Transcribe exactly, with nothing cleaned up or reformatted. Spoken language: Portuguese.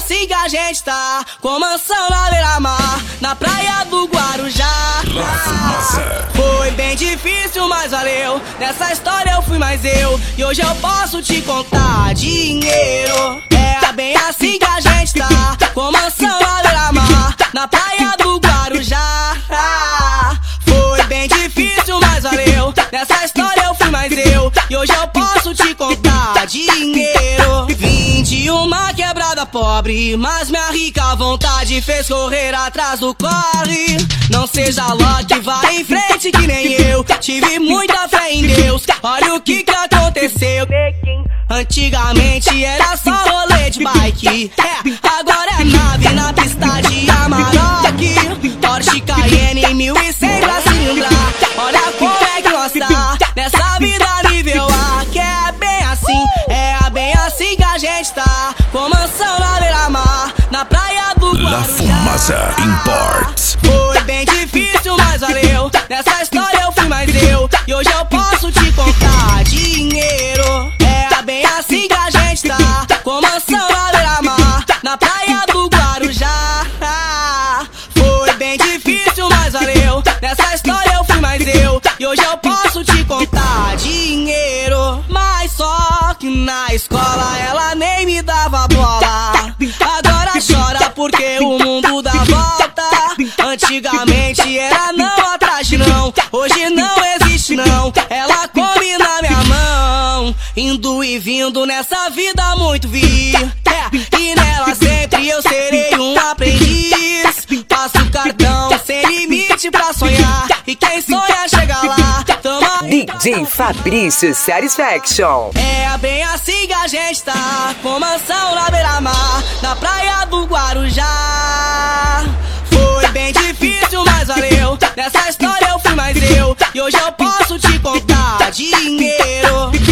assim que a gente tá, com mansão na beira-mar, na praia do Guarujá. La Fumaça. Foi bem difícil, mas valeu. Nessa história eu fui mais eu, e hoje eu posso te contar dinheiro. É bem assim que a gente tá, com mansão na beira-mar, na praia do Guarujá. Foi bem difícil, mas valeu. Nessa história eu fui mais eu, e hoje eu posso te contar dinheiro. Vim de uma quebrada pobre, mas minha rica vontade fez correr atrás do corre. Não seja Loki, vai em frente que nem eu. Tive muita fé em Deus, olha o que que aconteceu. Antigamente era só rolê de bike, é, agora é nave na pista de Amarok. Porsche Cayenne mil e cem pra cilindrar. Olha como é que nós tá nessa vida nível A, que é bem assim, é bem assim que a gente tá, com mansão na beira-mar, na praia do Guarujá. La Fumaça Imports. Foi bem difícil, mas valeu. Nessa história eu fui mais eu, e hoje eu posso te contar dinheiro. É bem assim que a gente tá, com mansão na beira-mar, na praia do Guarujá. Foi bem difícil, mas valeu. Nessa história eu fui mais eu, e hoje eu posso te contar dinheiro. Mas só que na escola ela nem me dava bola. Agora chora porque o mundo dá volta. Antigamente era não atrás de não, hoje não existe não. Ela come na minha mão, indo e vindo nessa vida muito vi, é, e nela sempre eu serei um aprendiz. Passo o cartão sem limite pra sonhar, e quem sonha chega lá. Toma D J Fabrício Satisfaction. É bem assim que a gente tá, com mansão na beira-mar, na praia do Guarujá. Foi bem difícil, mas valeu. Nessa história eu fui mais eu, e hoje eu posso te contar dinheiro.